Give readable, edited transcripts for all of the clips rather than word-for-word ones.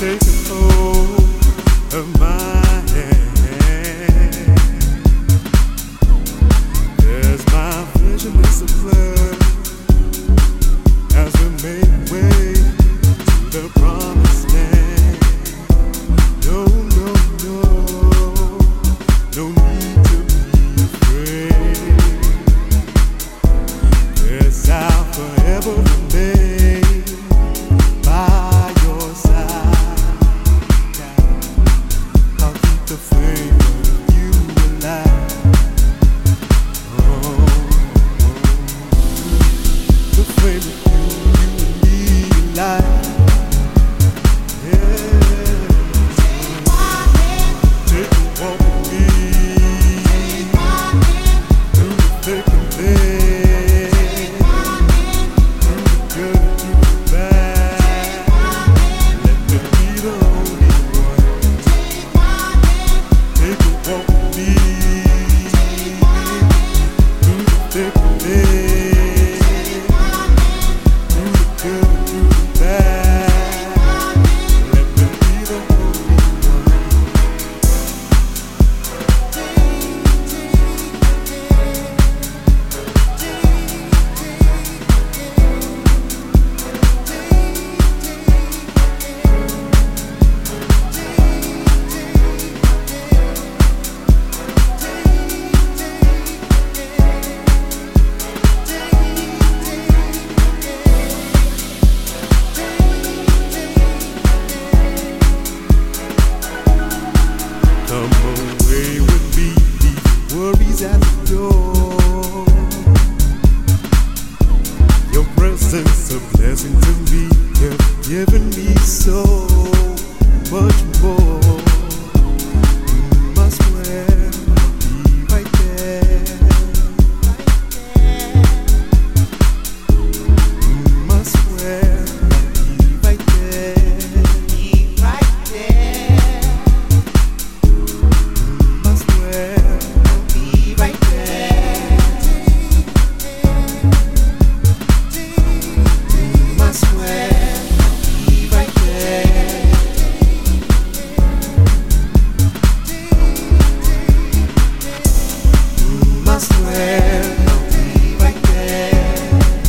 taking hold of my hand. As my vision is a blur, as we make way to the promised land. No, no, no, no need to be afraid. Yes, I'll forever remain by your side. I'll keep the flame of you alive. Oh, the flame of you and me alive. At the door, your presence a blessing to me. You've given me so much more. I swear I'll be right there. I swear I'll be right there. Be right there. I swear. Right there, I swear, be right there. I swear, I'll be right there.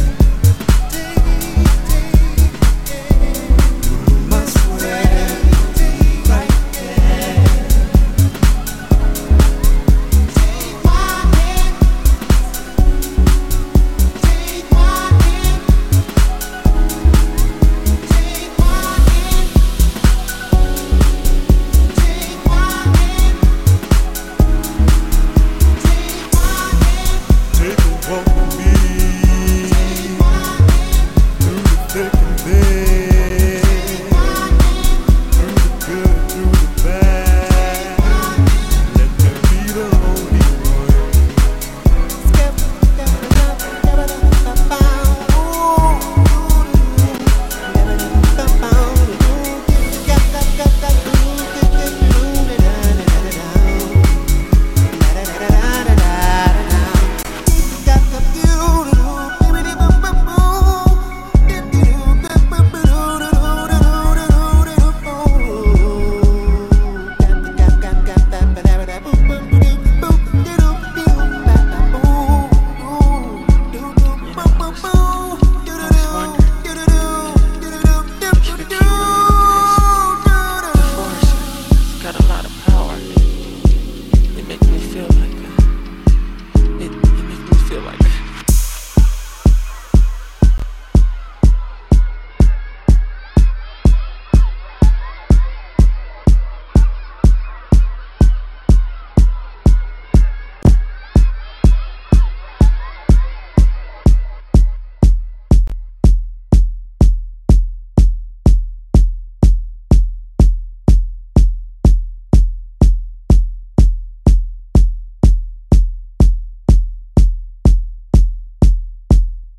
I swear, I'll be right there. Take a walk with me through the thick and thin.